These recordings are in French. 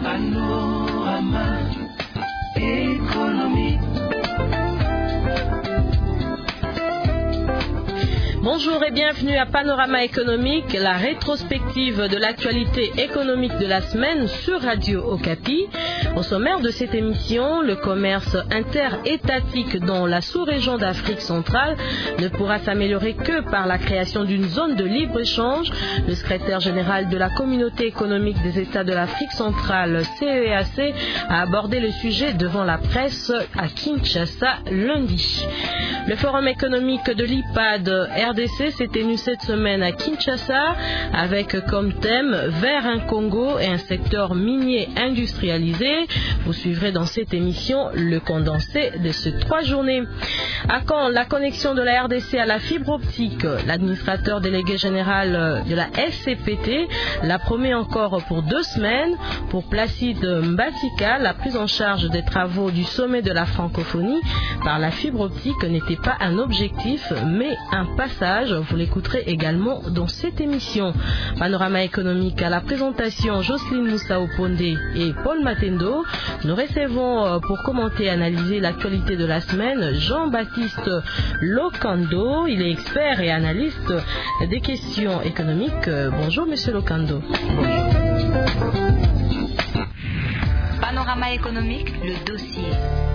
Panorama économique. Bonjour et bienvenue à Panorama économique, la rétrospective de l'actualité économique de la semaine sur Radio Okapi. Au sommaire de cette émission, le commerce interétatique dans la sous-région d'Afrique centrale ne pourra s'améliorer que par la création d'une zone de libre-échange. Le secrétaire général de la Communauté économique des États de l'Afrique centrale, CEAC, a abordé le sujet devant la presse à Kinshasa lundi. Le forum économique de l'IPAD RDC s'est tenu cette semaine à Kinshasa avec comme thème « Vers un Congo et un secteur minier industrialisé ». Vous suivrez dans cette émission le condensé de ces 3 journées. À quand la connexion de la RDC à la fibre optique? L'administrateur délégué général de la SCPT la promet encore pour 2 semaines. Pour Placide Mbatika, la prise en charge des travaux du sommet de la francophonie par la fibre optique n'était pas un objectif, mais un passage. Vous l'écouterez également dans cette émission. Panorama économique à la présentation, Jocelyne Moussa-Opondé et Paul Matendo. Nous recevons pour commenter et analyser l'actualité de la semaine Jean-Baptiste Lokando. Il est expert et analyste des questions économiques. Bonjour Monsieur Lokando. Bonjour. Panorama économique, le dossier.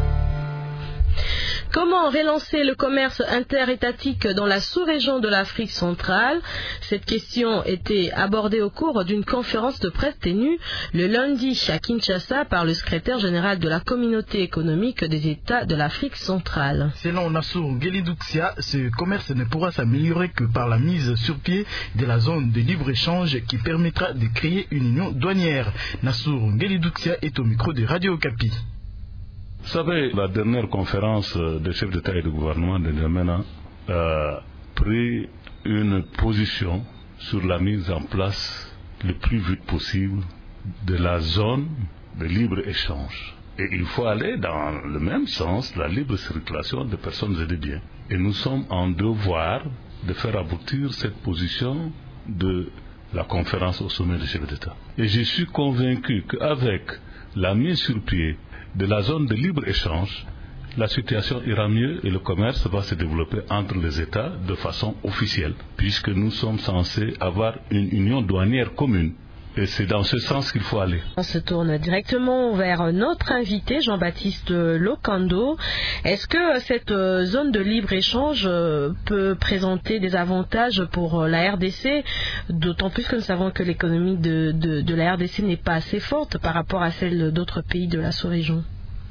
Comment relancer le commerce interétatique dans la sous-région de l'Afrique centrale? Cette question était abordée au cours d'une conférence de presse tenue le lundi à Kinshasa par le secrétaire général de la Communauté économique des États de l'Afrique centrale. Selon Nassour Ngueli-Douxia, ce commerce ne pourra s'améliorer que par la mise sur pied de la zone de libre-échange qui permettra de créer une union douanière. Nassour Ngueli-Douxia est au micro de Radio Okapi. Vous savez, la dernière conférence des chefs d'État et de gouvernement de N'Djamena a pris une position sur la mise en place le plus vite possible de la zone de libre-échange. Et il faut aller dans le même sens, la libre circulation des personnes et des biens. Et nous sommes en devoir de faire aboutir cette position de la conférence au sommet des chefs d'État. Et je suis convaincu qu'avec la mise sur pied de la zone de libre-échange, la situation ira mieux et le commerce va se développer entre les États de façon officielle, puisque nous sommes censés avoir une union douanière commune. Et c'est dans ce sens qu'il faut aller. On se tourne directement vers notre invité, Jean-Baptiste Lokando. Est-ce que cette zone de libre-échange peut présenter des avantages pour la RDC, d'autant plus que nous savons que l'économie de la RDC n'est pas assez forte par rapport à celle d'autres pays de la sous-région?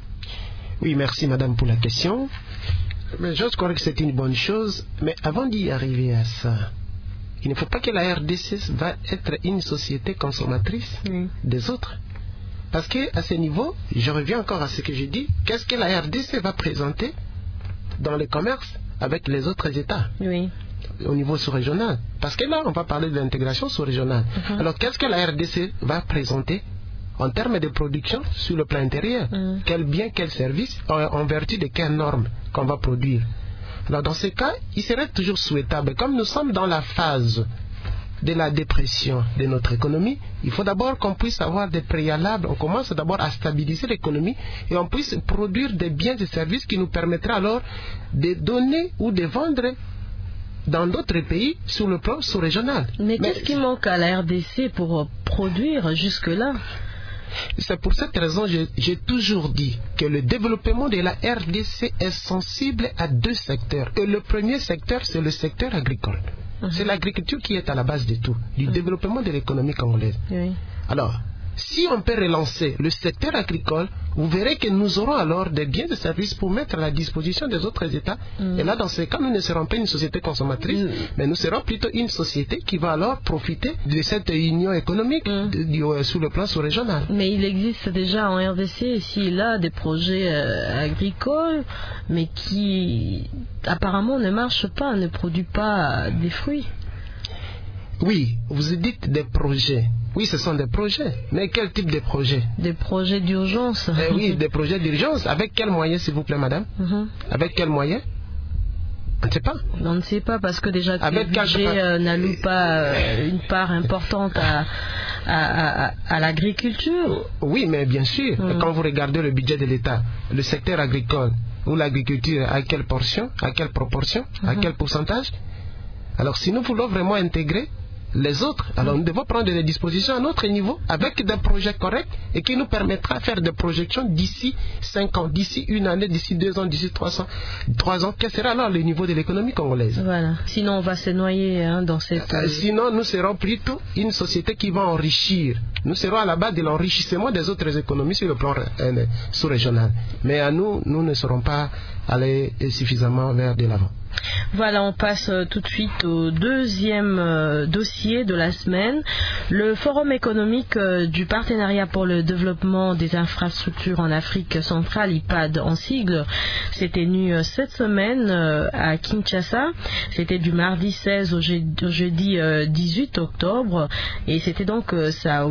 Oui, merci madame pour la question. Mais je crois que c'est une bonne chose, mais avant d'y arriver à ça, il ne faut pas que la RDC va être une société consommatrice des autres. Parce qu'à ce niveau, je reviens encore à ce que j'ai dit, qu'est-ce que la RDC va présenter dans le commerce avec les autres États au niveau sous-régional? Parce que là, on va parler de l'intégration sous-régionale. Alors, qu'est-ce que la RDC va présenter en termes de production sur le plan intérieur? Quel bien, quel service, en vertu de quelles normes qu'on va produire? Alors dans ce cas, il serait toujours souhaitable, comme nous sommes dans la phase de la dépression de notre économie, il faut d'abord qu'on puisse avoir des préalables, on commence d'abord à stabiliser l'économie et on puisse produire des biens et services qui nous permettraient alors de donner ou de vendre dans d'autres pays sur le plan sous-régional. Mais qu'est-ce qui manque à la RDC pour produire jusque-là? C'est pour cette raison que j'ai toujours dit que le développement de la RDC est sensible à 2 secteurs. Et le premier secteur, c'est le secteur agricole. C'est l'agriculture qui est à la base de tout, du développement de l'économie congolaise. Alors, si on peut relancer le secteur agricole, vous verrez que nous aurons alors des biens et services pour mettre à la disposition des autres États. Et là, dans ce cas, nous ne serons pas une société consommatrice, mais nous serons plutôt une société qui va alors profiter de cette union économique sur le plan sous-régional. Mais il existe déjà en RDC ici et là des projets agricoles, mais qui apparemment ne marchent pas, ne produisent pas des fruits. Oui, vous dites des projets. Oui, ce sont des projets. Mais quel type de projets? Des projets d'urgence. Oui, des projets d'urgence. Avec quels moyens, s'il vous plaît, madame? Avec quels moyens? On ne sait pas. On ne sait pas parce que déjà avec le budget n'alloue pas une part importante à l'agriculture. Oui, mais bien sûr, quand vous regardez le budget de l'État, le secteur agricole ou l'agriculture, à quelle portion, à quelle proportion, à quel pourcentage? Alors si nous voulons vraiment intégrer les autres, alors nous devons prendre des dispositions à notre niveau avec des projets corrects et qui nous permettra de faire des projections d'ici 5 ans, d'ici une année, d'ici 2 ans, d'ici 3 ans. Quel sera alors le niveau de l'économie congolaise? Voilà. Sinon on va se noyer dans cette... sinon nous serons plutôt une société qui va enrichir. Nous serons à la base de l'enrichissement des autres économies sur le plan sous-régional. Mais à nous ne serons pas allés suffisamment vers de l'avant. Voilà, on passe tout de suite au deuxième dossier de la semaine. Le Forum économique du partenariat pour le développement des infrastructures en Afrique centrale, IPAD en sigle, s'est tenu cette semaine à Kinshasa. C'était du mardi 16 au jeudi 18 octobre et c'était donc sa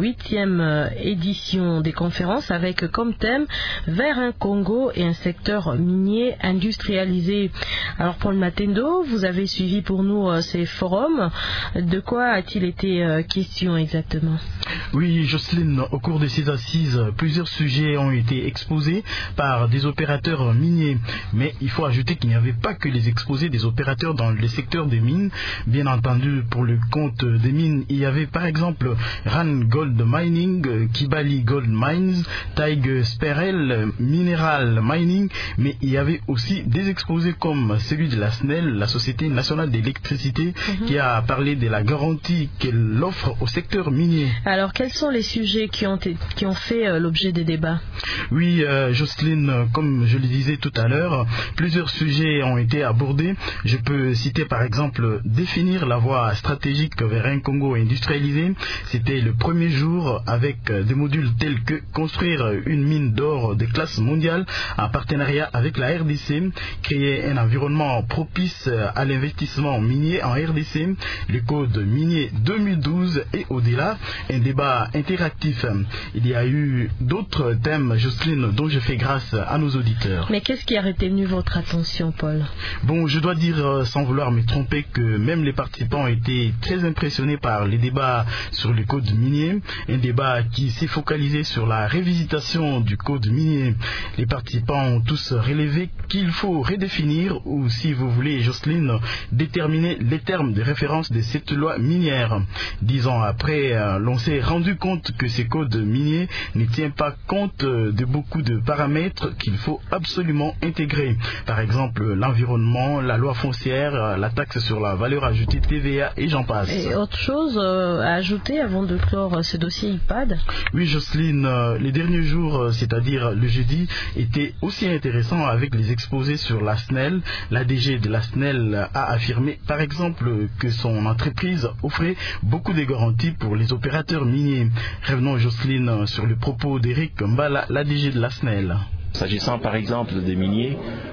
8e édition des conférences avec comme thème vers un Congo et un secteur minier industrialisé. Alors pour le Matendo, vous avez suivi pour nous ces forums. De quoi a-t-il été question exactement? Oui, Jocelyne, au cours de ces assises, plusieurs sujets ont été exposés par des opérateurs miniers. Mais il faut ajouter qu'il n'y avait pas que les exposés des opérateurs dans le secteur des mines. Bien entendu, pour le compte des mines, il y avait par exemple RAN Gold Mining, Kibali Gold Mines, Taig Sperel Mineral Mining, mais il y avait aussi des exposés comme celui de la SNEL, la Société nationale d'électricité, qui a parlé de la garantie qu'elle offre au secteur minier. Alors, quels sont les sujets qui ont fait l'objet des débats? Oui, Jocelyne, comme je le disais tout à l'heure, plusieurs sujets ont été abordés. Je peux citer par exemple définir la voie stratégique vers un Congo industrialisé. C'était le premier jour avec des modules tels que construire une mine d'or de classe mondiale en partenariat avec la RDC, créer un environnement propice à l'investissement minier en RDC, le code minier 2012 et au-delà, un débat interactif. Il y a eu d'autres thèmes, Jocelyne, dont je fais grâce à nos auditeurs. Mais qu'est-ce qui a retenu votre attention, Paul? Bon, je dois dire sans vouloir me tromper que même les participants étaient très impressionnés par les débats sur le code minier, un débat qui s'est focalisé sur la révisitation du code minier. Les participants ont tous relevé qu'il faut redéfinir, ou si vous voulez, Jocelyne, déterminer les termes de référence de cette loi minière. 10 ans après, l'on s'est rendu compte que ce code minier ne tient pas compte de beaucoup de paramètres qu'il faut absolument intégrer. Par exemple, l'environnement, la loi foncière, la taxe sur la valeur ajoutée TVA et j'en passe. Et autre chose à ajouter avant de clore ce dossier IPAD? Oui, Jocelyne, les derniers jours, c'est-à-dire le jeudi, étaient aussi intéressants avec les exposés sur la SNEL. La DG de la SNEL a affirmé, par exemple, que son entreprise offrait beaucoup de garanties pour les opérateurs miniers. Revenons, Jocelyne, sur le propos d'Éric Mbala, la DG de la SNEL. S'agissant par exemple des miniers,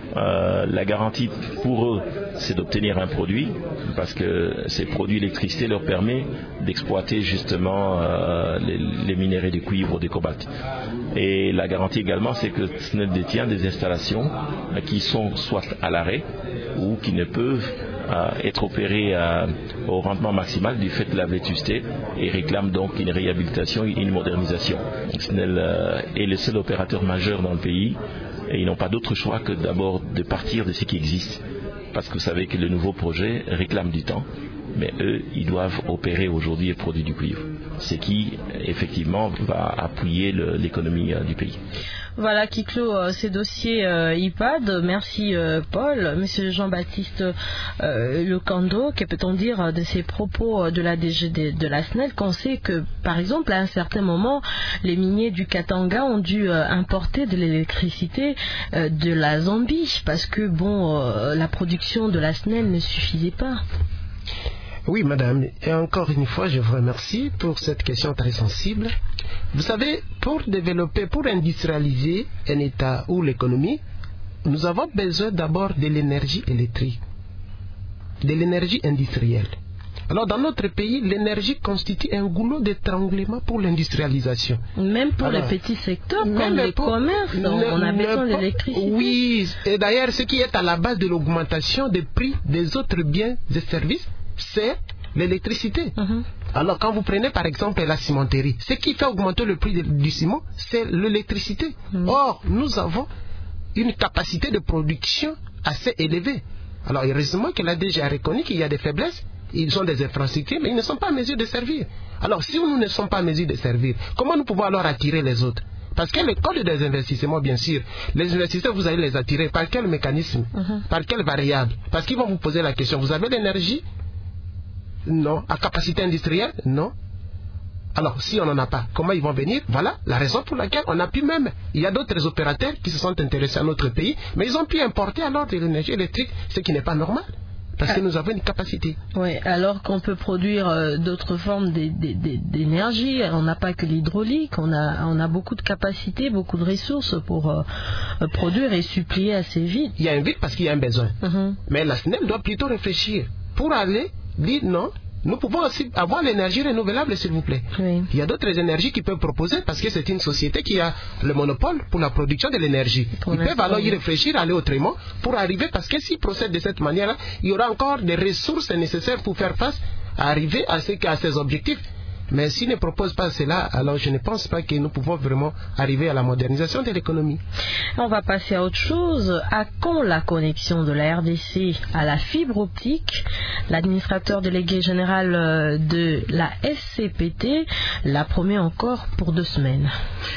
la garantie pour eux, c'est d'obtenir un produit, parce que ces produits d'électricité leur permet d'exploiter justement les minéraux de cuivre ou de cobalt. Et la garantie également, c'est que SNEL détient des installations qui sont soit à l'arrêt ou qui ne peuvent être opérées au rendement maximal du fait de la vétusté et réclame donc une réhabilitation et une modernisation. SNEL est le seul opérateur majeur dans le pays et ils n'ont pas d'autre choix que d'abord de partir de ce qui existe, parce que vous savez que le nouveau projet réclame du temps, mais eux, ils doivent opérer aujourd'hui et produire du cuivre, ce qui effectivement va appuyer l'économie du pays. Voilà qui clôt ces dossiers IPAD. Merci Paul. Monsieur Jean-Baptiste Lecando, que peut-on dire de ces propos de la DG de la SNEL, qu'on sait que par exemple à un certain moment les miniers du Katanga ont dû importer de l'électricité de la Zambie parce que la production de la SNEL ne suffisait pas. Oui, madame, et encore une fois, je vous remercie pour cette question très sensible. Vous savez, pour développer, pour industrialiser un État ou l'économie, nous avons besoin d'abord de l'énergie électrique, de l'énergie industrielle. Alors dans notre pays, l'énergie constitue un goulot d'étranglement pour l'industrialisation. Même pour les petits secteurs, comme les commerces, on a besoin d'électricité. Oui, et d'ailleurs, ce qui est à la base de l'augmentation des prix des autres biens et services, c'est l'électricité. Alors quand vous prenez par exemple la cimenterie, ce qui fait augmenter le prix du ciment, c'est l'électricité. Or, nous avons une capacité de production assez élevée. Alors heureusement que l'ADG a reconnu qu'il y a des faiblesses, ils ont des infrastructures, mais ils ne sont pas en mesure de servir. Alors si nous ne sommes pas en mesure de servir, comment nous pouvons alors attirer les autres? Parce que le code des investissements, bien sûr, les investisseurs, vous allez les attirer par quel mécanisme? Par quelle variable? Parce qu'ils vont vous poser la question, vous avez l'énergie? Non. À capacité industrielle? Non. Alors, si on n'en a pas, comment ils vont venir? Voilà la raison pour laquelle on a pu même... Il y a d'autres opérateurs qui se sont intéressés à notre pays, mais ils ont pu importer alors de l'énergie électrique, ce qui n'est pas normal. Parce que nous avons une capacité. Oui, alors qu'on peut produire d'autres formes d'énergie. On n'a pas que l'hydraulique, on a beaucoup de capacités, beaucoup de ressources pour produire et supplier assez vite. Il y a un vide parce qu'il y a un besoin. Mais la SNEL doit plutôt réfléchir pour aller dire non. Nous pouvons aussi avoir l'énergie renouvelable, s'il vous plaît. Oui. Il y a d'autres énergies qu'ils peuvent proposer parce que c'est une société qui a le monopole pour la production de l'énergie. Ils peuvent alors y réfléchir, aller autrement pour arriver, parce que s'ils procèdent de cette manière-là, il y aura encore des ressources nécessaires pour faire face à arriver à ces objectifs. Mais s'ils ne proposent pas cela, alors je ne pense pas que nous pouvons vraiment arriver à la modernisation de l'économie. On va passer à autre chose. À quand la connexion de la RDC à la fibre optique? L'administrateur délégué général de la SCPT l'a promis encore pour 2 semaines.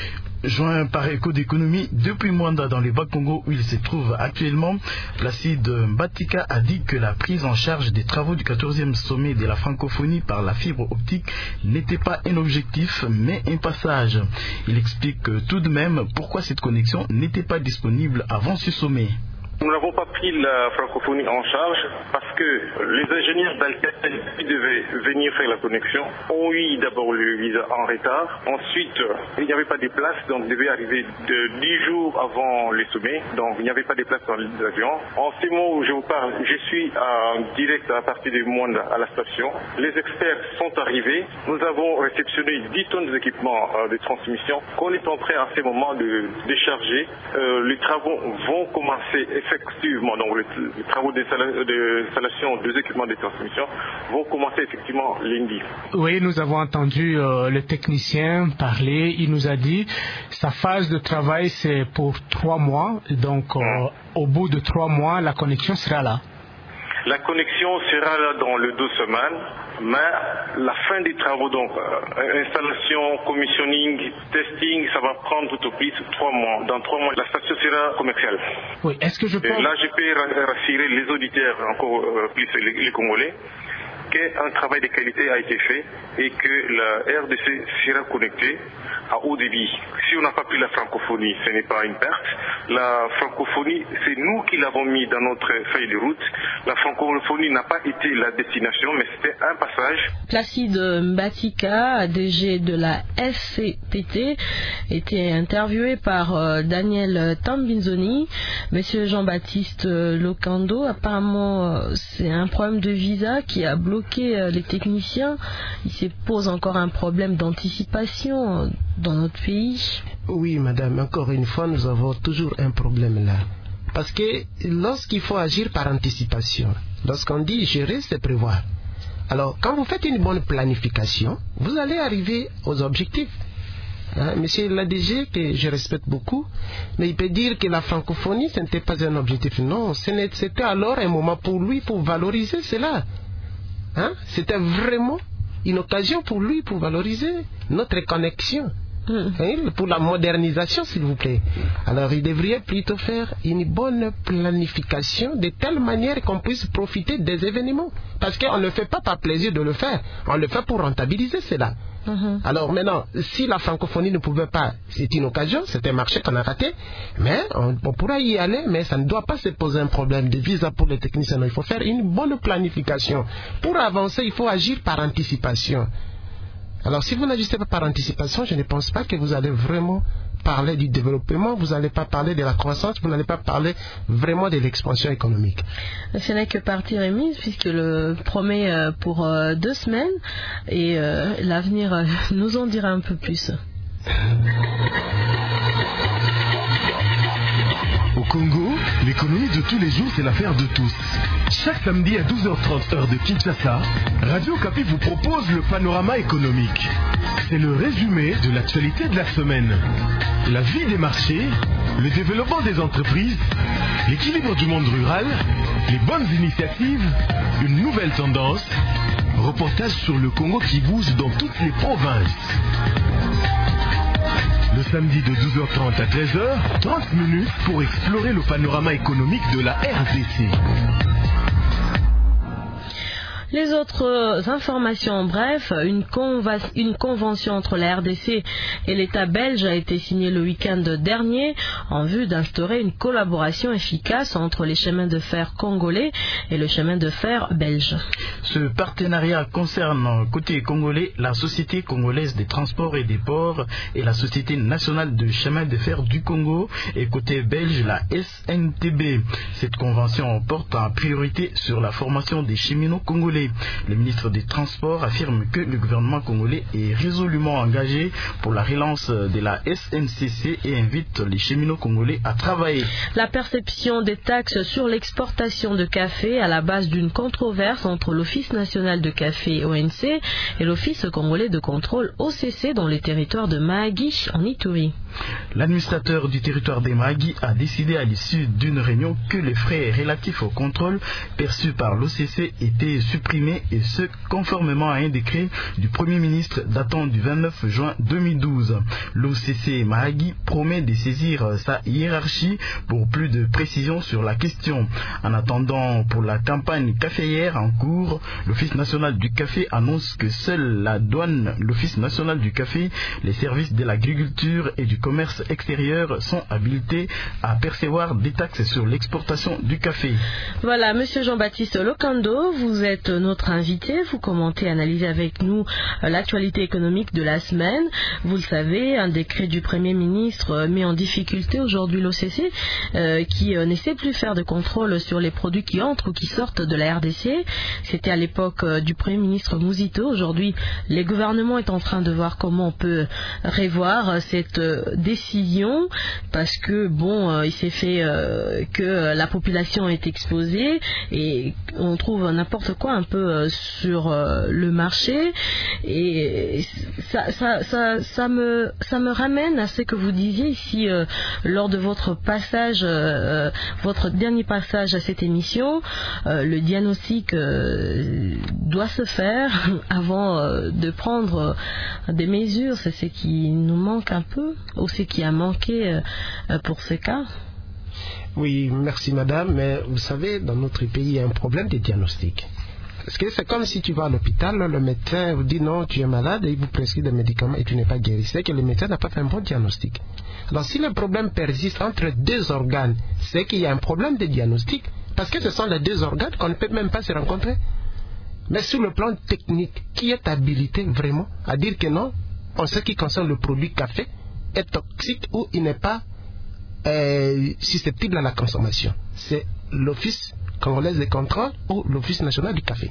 Joint par Éco d'économie depuis Mwanda dans le Bas-Congo où il se trouve actuellement, Placide Mbatika a dit que la prise en charge des travaux du 14e sommet de la francophonie par la fibre optique n'était pas un objectif mais un passage. Il explique tout de même pourquoi cette connexion n'était pas disponible avant ce sommet. Nous n'avons pas pris la francophonie en charge parce que les ingénieurs d'Alcatel qui devaient venir faire la connexion ont eu d'abord le visa en retard. Ensuite, il n'y avait pas de place, donc ils devaient arriver 10 jours avant le sommet. Donc il n'y avait pas de place dans les avions. En ce moment où je vous parle, je suis en direct à partir de Mwanda à la station. Les experts sont arrivés. Nous avons réceptionné 10 tonnes d'équipements de transmission qu'on est en train à ce moment de décharger. Les travaux vont commencer effectivement, donc les travaux d'installation des équipements de transmission vont commencer effectivement lundi. Oui, nous avons entendu le technicien parler. Il nous a dit sa phase de travail c'est pour 3 mois. Donc au bout de 3 mois, la connexion sera là. La connexion sera là dans les 2 semaines, mais la fin des travaux, donc installation, commissioning, testing, ça va prendre tout au plus 3 mois. Dans 3 mois, la station sera commerciale. Oui, est-ce que je peux... Là, je peux rassurer les auditeurs, encore plus les Congolais, qu'un travail de qualité a été fait et que la RDC sera connectée à haut débit. Si on n'a pas pris la francophonie, ce n'est pas une perte. La francophonie, c'est nous qui l'avons mis dans notre feuille de route. La francophonie n'a pas été la destination, mais c'était un passage. Placide Mbatika, DG de la SCPT, était interviewé par Daniel Tambinzoni. Monsieur Jean-Baptiste Lokando, apparemment c'est un problème de visa qui a bloqué les techniciens. Il se pose encore un problème d'anticipation dans notre pays. Oui, madame, encore une fois, nous avons toujours un problème là. Parce que lorsqu'il faut agir par anticipation, lorsqu'on dit gérer, c'est prévoir. Alors, quand vous faites une bonne planification, vous allez arriver aux objectifs. Monsieur l'ADG, que je respecte beaucoup, mais il peut dire que la francophonie, ce n'était pas un objectif. Non, c'était alors un moment pour lui, pour valoriser cela. C'était vraiment une occasion pour lui, pour valoriser notre connexion. Pour la modernisation, s'il vous plaît. Alors, il devrait plutôt faire une bonne planification de telle manière qu'on puisse profiter des événements. Parce qu'on ne le fait pas par plaisir de le faire. On le fait pour rentabiliser cela. Alors maintenant, si la francophonie ne pouvait pas, c'est une occasion, c'est un marché qu'on a raté, mais on pourra y aller, mais ça ne doit pas se poser un problème de visa pour les techniciens. Il faut faire une bonne planification. Pour avancer, il faut agir par anticipation. Alors si vous n'agissez pas par anticipation, je ne pense pas que vous allez vraiment parler du développement, vous n'allez pas parler de la croissance, vous n'allez pas parler vraiment de l'expansion économique. Ce n'est que partie remise, puisque le promet pour 2 semaines, et l'avenir nous en dira un peu plus. Au Congo, l'économie de tous les jours, c'est l'affaire de tous. Chaque samedi à 12h30 heure de Kinshasa, Radio Okapi vous propose le panorama économique. C'est le résumé de l'actualité de la semaine. La vie des marchés, le développement des entreprises, l'équilibre du monde rural, les bonnes initiatives, une nouvelle tendance, reportage sur le Congo qui bouge dans toutes les provinces. Le samedi de 12h30 à 13h, 30 minutes pour explorer le panorama économique de la RDC. Les autres informations, bref, une convention entre la RDC et l'État belge a été signée le week-end dernier en vue d'instaurer une collaboration efficace entre les chemins de fer congolais et le chemin de fer belge. Ce partenariat concerne, côté congolais, la Société congolaise des transports et des ports et la Société nationale de chemin de fer du Congo, et côté belge, la SNTB. Cette convention porte en priorité sur la formation des cheminots congolais. Le ministre des Transports affirme que le gouvernement congolais est résolument engagé pour la relance de la SNCC et invite les cheminots congolais à travailler. La perception des taxes sur l'exportation de café à la base d'une controverse entre l'Office national de café ONC et l'Office congolais de contrôle OCC dans les territoires de Mahagi en Ituri. L'administrateur du territoire des Mahagi a décidé à l'issue d'une réunion que les frais relatifs au contrôle perçus par l'OCC étaient supprimés, et ce conformément à un décret du Premier ministre datant du 29 juin 2012. L'OCC Mahagi promet de saisir sa hiérarchie pour plus de précisions sur la question. En attendant, pour la campagne caféière en cours, l'Office national du café annonce que seule la douane, l'Office national du café, les services de l'agriculture et du commerce extérieur sont habilités à percevoir des taxes sur l'exportation du café. Voilà, Monsieur Jean-Baptiste Lokando, vous êtes notre invité, vous commentez, analysez avec nous l'actualité économique de la semaine. Vous le savez, un décret du Premier ministre met en difficulté aujourd'hui l'OCC qui ne sait plus faire de contrôle sur les produits qui entrent ou qui sortent de la RDC. C'était à l'époque du Premier ministre Mouzito. Aujourd'hui, le gouvernement est en train de voir comment on peut revoir cette décision, parce que il s'est fait que la population est exposée et on trouve n'importe quoi un peu sur le marché, et ça me ramène à ce que vous disiez ici lors de votre passage, votre dernier passage à cette émission. Le diagnostic doit se faire avant de prendre des mesures. C'est ce qui nous manque un peu, ou ce qui a manqué pour ce cas. Oui, merci madame, mais vous savez, dans notre pays, il y a un problème de diagnostic. Parce que c'est comme si tu vas à l'hôpital, le médecin vous dit non, tu es malade, et il vous prescrit des médicaments et tu n'es pas guéri. C'est que le médecin n'a pas fait un bon diagnostic. Alors si le problème persiste entre deux organes, c'est qu'il y a un problème de diagnostic, parce que ce sont les deux organes qu'on ne peut même pas se rencontrer. Mais sur le plan technique, qui est habilité vraiment à dire que non, en ce qui concerne le produit café, est toxique ou il n'est pas susceptible à la consommation? C'est l'Office congolais de contrôle ou l'Office national du café.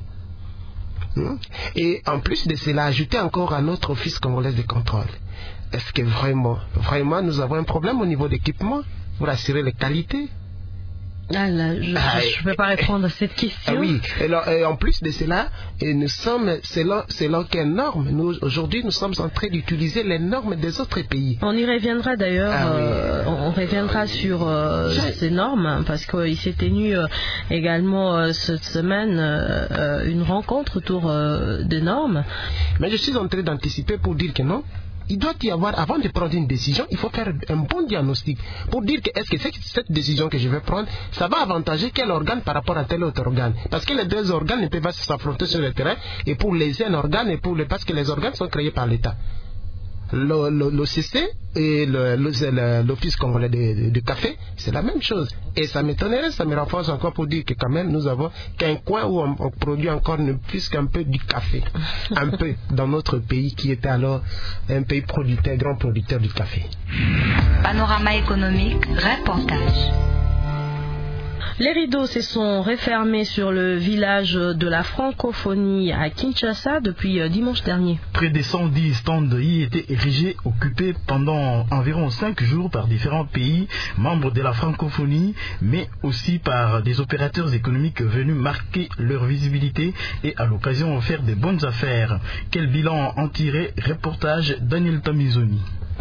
Et en plus de cela, ajouter encore à notre Office congolais de contrôle. Est-ce que vraiment nous avons un problème au niveau d'équipement pour assurer les qualités? Ah là, je ne peux pas répondre à cette question. Oui, et en plus de cela, nous sommes, selon quelles normes, aujourd'hui nous sommes en train d'utiliser les normes des autres pays. On y reviendra d'ailleurs, on reviendra sur ces normes, parce qu'il s'est tenu également cette semaine une rencontre autour des normes. Mais je suis en train d'anticiper pour dire que non. Il doit y avoir, avant de prendre une décision, il faut faire un bon diagnostic pour dire que est-ce que cette décision que je vais prendre, ça va avantager quel organe par rapport à tel autre organe. Parce que les deux organes ne peuvent pas s'affronter sur le terrain, et pour les un organe et parce que les organes sont créés par l'État. l'OCC et l'Office congolais de café, c'est la même chose. Et ça m'étonnerait, ça me renforce encore pour dire que quand même nous avons qu'un coin où on produit encore ne plus qu'un peu du café. Un peu dans notre pays qui était alors un pays producteur, grand producteur du café. Panorama économique, reportage. Les rideaux se sont refermés sur le village de la francophonie à Kinshasa depuis dimanche dernier. Près de 110 stands y étaient érigés, occupés pendant environ 5 jours par différents pays membres de la francophonie, mais aussi par des opérateurs économiques venus marquer leur visibilité et à l'occasion faire des bonnes affaires. Quel bilan en tirer? Reportage Daniel Tamizoni.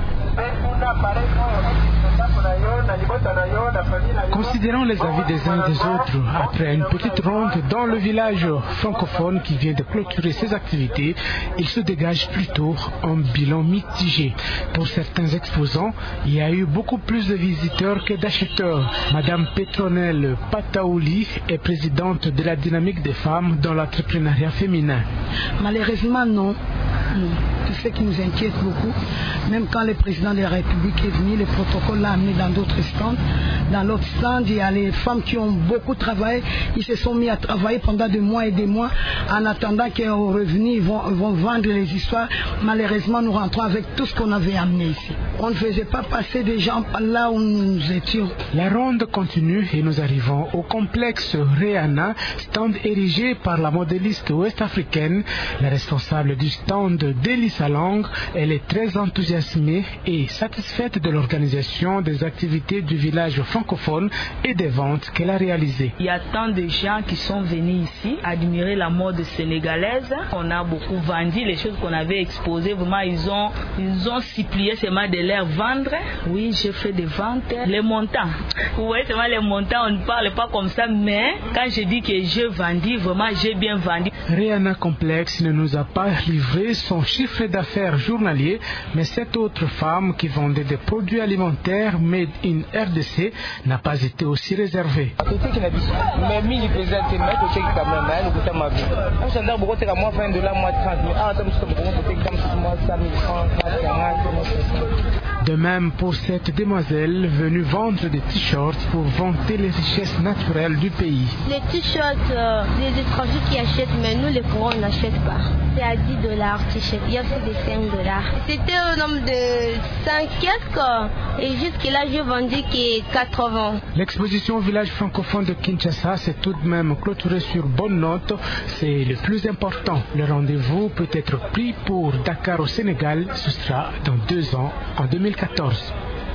Considérant les avis des uns et des autres, après une petite ronde dans le village francophone qui vient de clôturer ses activités, il se dégage plutôt un bilan mitigé. Pour certains exposants, il y a eu beaucoup plus de visiteurs que d'acheteurs. Madame Petronelle Pataouli est présidente de la dynamique des femmes dans l'entrepreneuriat féminin. Malheureusement, non. C'est ce qui nous inquiète beaucoup. Même quand le président de la République est venu, le protocole l'a amené dans d'autres stands. Dans l'autre stand, il y a les femmes qui ont beaucoup travaillé. Ils se sont mis à travailler pendant des mois et des mois en attendant qu'au revenu, ils vont vendre les histoires. Malheureusement, nous rentrons avec tout ce qu'on avait amené ici. On ne faisait pas passer des gens là où nous étions. La ronde continue et nous arrivons au complexe Rihanna, stand érigé par la modéliste ouest-africaine. La responsable du stand, Delissa Lang, elle est très enthousiasmée et satisfaite de l'organisation des activités du village francophone et des ventes qu'elle a réalisées. Il y a tant de gens qui sont venus ici admirer la mode sénégalaise. On a beaucoup vendu les choses qu'on avait exposées. Vraiment, ils ont supplié seulement de les vendre. Oui, j'ai fait des ventes. Les montants. Oui, seulement les montants, on ne parle pas comme ça, mais quand je dis que j'ai vendu, vraiment, j'ai bien vendu. Rihanna Complexe ne nous a pas livré son chiffre d'affaires journalier, mais cette autre femme qui vendait des produits alimentaires made in RDC n'a pas été aussi réservée. De même pour cette demoiselle venue vendre des t-shirts pour vanter les richesses naturelles du pays. Les t-shirts, les étrangers qui achètent, mais nous les Congolais on n'achète pas. C'est à $10 t-shirt, il y a aussi des $5. C'était au nombre de 5 quelques et jusque-là j'ai vendu que 80. L'exposition au village francophone de Kinshasa s'est tout de même clôturée sur bonne note. C'est le plus important. Le rendez-vous peut être pris pour Dakar au Sénégal. Ce sera dans 2 ans, en 2014.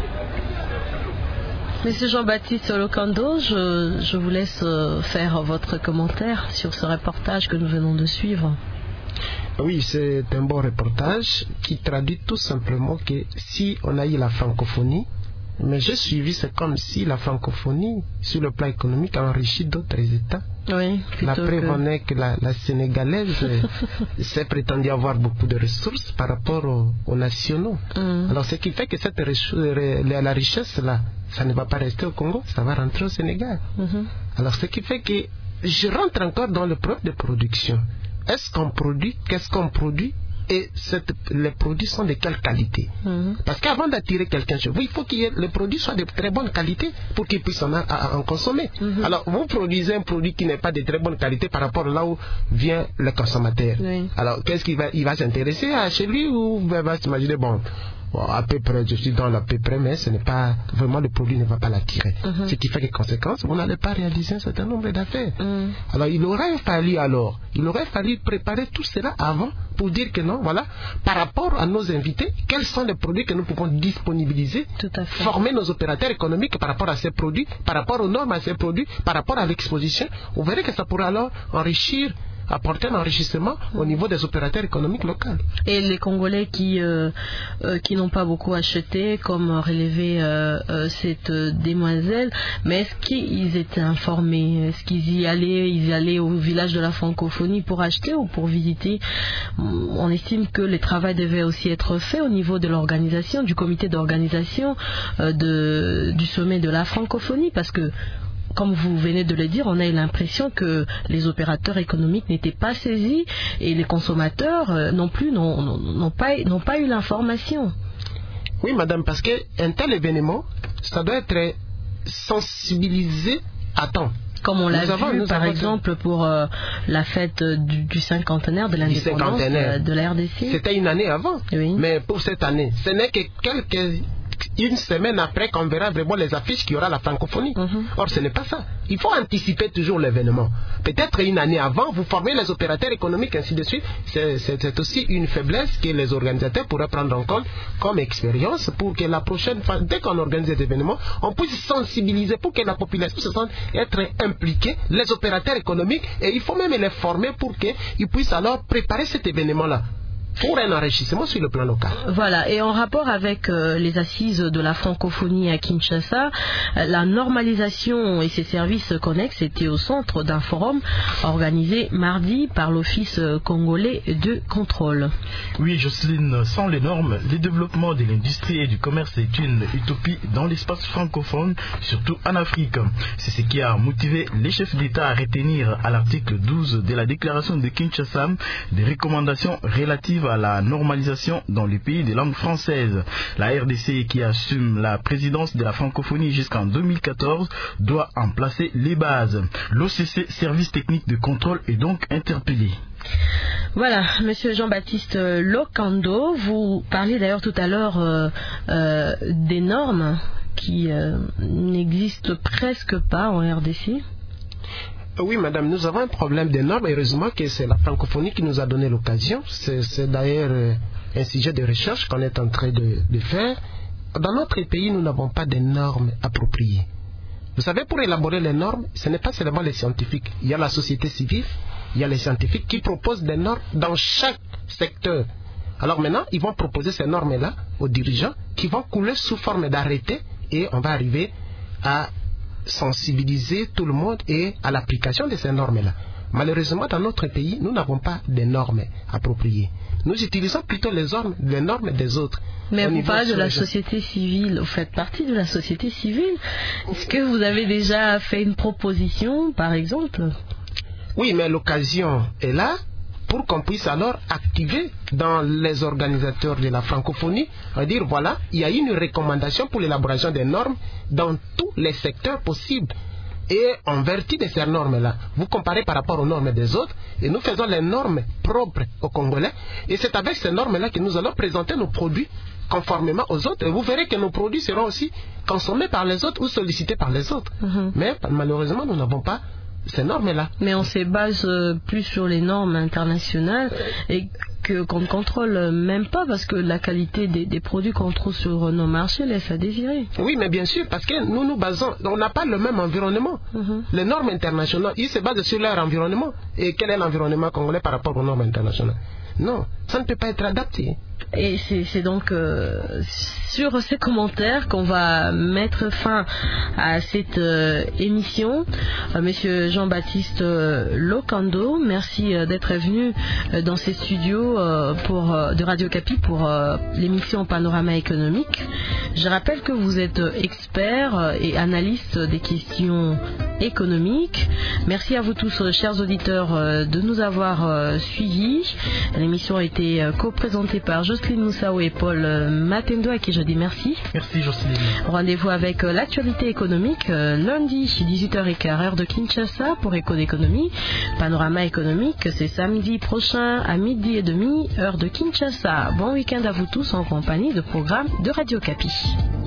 Monsieur Jean-Baptiste Lokando, je vous laisse faire votre commentaire sur ce reportage que nous venons de suivre. Oui, c'est un bon reportage qui traduit tout simplement que si on a eu la francophonie, mais j'ai suivi, c'est comme si la francophonie, sur le plan économique, a enrichi d'autres États. Oui, la preuve en est que la sénégalaise s'est prétendue avoir beaucoup de ressources par rapport aux nationaux. Alors ce qui fait que la richesse-là, ça ne va pas rester au Congo, ça va rentrer au Sénégal. Alors ce qui fait que je rentre encore dans le problème de production. Est-ce qu'on produit? Qu'est-ce qu'on produit? Et les produits sont de quelle qualité? Parce qu'avant d'attirer quelqu'un chez vous, il faut que les produits soient de très bonne qualité pour qu'ils puissent en consommer. Alors, vous produisez un produit qui n'est pas de très bonne qualité par rapport à là où vient le consommateur. Alors, qu'est-ce qu'il va, il va s'intéresser à chez lui ou il va s'imaginer, bon, à peu près, je suis dans l'à peu près, mais ce n'est pas vraiment, le produit ne va pas l'attirer. Ce qui fait que conséquence, vous n'allez pas réaliser un certain nombre d'affaires. Alors il aurait fallu préparer tout cela avant pour dire que non, voilà, par rapport à nos invités, quels sont les produits que nous pouvons disponibiliser, former nos opérateurs économiques par rapport à ces produits, par rapport aux normes à ces produits, par rapport à l'exposition. Vous verrez que ça pourrait alors apporter un enrichissement au niveau des opérateurs économiques locaux. Et les Congolais qui n'ont pas beaucoup acheté, comme relevait cette demoiselle, mais est-ce qu'ils étaient informés? Est-ce qu'ils y allaient? Ils allaient au village de la francophonie pour acheter ou pour visiter? On estime que le travail devait aussi être fait au niveau de l'organisation, du comité d'organisation du sommet de la francophonie, parce que comme vous venez de le dire, on a eu l'impression que les opérateurs économiques n'étaient pas saisis et les consommateurs non plus n'ont pas eu l'information. Oui, madame, parce qu'un tel événement, ça doit être sensibilisé à temps. Comme on l'a vu, par exemple, pour la fête du cinquantenaire de l'indépendance de la RDC. C'était une année avant. Oui. Mais pour cette année, ce n'est que une semaine après qu'on verra vraiment les affiches qu'il y aura la francophonie. Or, ce n'est pas ça. Il faut anticiper toujours l'événement. Peut-être une année avant, vous formez les opérateurs économiques, ainsi de suite. C'est aussi une faiblesse que les organisateurs pourraient prendre en compte comme expérience pour que la prochaine fois, dès qu'on organise cet événement, on puisse sensibiliser pour que la population se sente être impliquée, les opérateurs économiques, et il faut même les former pour qu'ils puissent alors préparer cet événement-là pour un enrichissement sur le plan local. Voilà, et en rapport avec les assises de la francophonie à Kinshasa, la normalisation et ses services connexes étaient au centre d'un forum organisé mardi par l'Office congolais de contrôle. Oui, Jocelyne, sans les normes, le développement de l'industrie et du commerce est une utopie dans l'espace francophone, surtout en Afrique. C'est ce qui a motivé les chefs d'État à retenir à l'article 12 de la déclaration de Kinshasa des recommandations relatives à la normalisation dans les pays de langue française. La RDC, qui assume la présidence de la francophonie jusqu'en 2014, doit en placer les bases. L'OCC, service technique de contrôle, est donc interpellé. Voilà, Monsieur Jean-Baptiste Lokando, vous parliez d'ailleurs tout à l'heure des normes qui n'existent presque pas en RDC. Oui, madame, nous avons un problème de normes. Heureusement que c'est la francophonie qui nous a donné l'occasion. C'est d'ailleurs un sujet de recherche qu'on est en train de faire. Dans notre pays, nous n'avons pas de normes appropriées. Vous savez, pour élaborer les normes, ce n'est pas seulement les scientifiques. Il y a la société civile, il y a les scientifiques qui proposent des normes dans chaque secteur. Alors maintenant, ils vont proposer ces normes-là aux dirigeants qui vont couler sous forme d'arrêtés et on va arriver à sensibiliser tout le monde et à l'application de ces normes-là. Malheureusement, dans notre pays, nous n'avons pas de normes appropriées. Nous utilisons plutôt les normes des autres. Mais vous parlez de la société civile, vous faites partie de la société civile. Est-ce que vous avez déjà fait une proposition, par exemple? Oui, mais l'occasion est là pour qu'on puisse alors activer dans les organisateurs de la francophonie, à dire voilà, il y a une recommandation pour l'élaboration des normes dans tous les secteurs possibles. Et en vertu de ces normes-là, vous comparez par rapport aux normes des autres, et nous faisons les normes propres aux Congolais, et c'est avec ces normes-là que nous allons présenter nos produits conformément aux autres, et vous verrez que nos produits seront aussi consommés par les autres ou sollicités par les autres. Mais malheureusement, nous n'avons pas ces normes-là. Mais on se base plus sur les normes internationales et qu'on ne contrôle même pas parce que la qualité des produits qu'on trouve sur nos marchés laisse à désirer. Oui, mais bien sûr, parce que nous nous basons, on n'a pas le même environnement. Les normes internationales, ils se basent sur leur environnement. Et quel est l'environnement congolais par rapport aux normes internationales? Non, ça ne peut pas être adapté. Et c'est donc sur ces commentaires qu'on va mettre fin à cette émission. Monsieur Jean-Baptiste Lokando, merci d'être venu dans ces studios de Radio Okapi pour l'émission Panorama économique. Je rappelle que vous êtes expert et analyste des questions économiques. Merci à vous tous, chers auditeurs, de nous avoir suivis. L'émission a été co-présentée par Jocelyne Moussao et Paul Matendo, à qui je dis merci. Merci Jocelyne. Rendez-vous avec l'actualité économique lundi 18h15 heure de Kinshasa pour Éco d'économie. Panorama économique, c'est samedi prochain à 12h30 heure de Kinshasa. Bon week-end à vous tous en compagnie de programmes de Radio Okapi.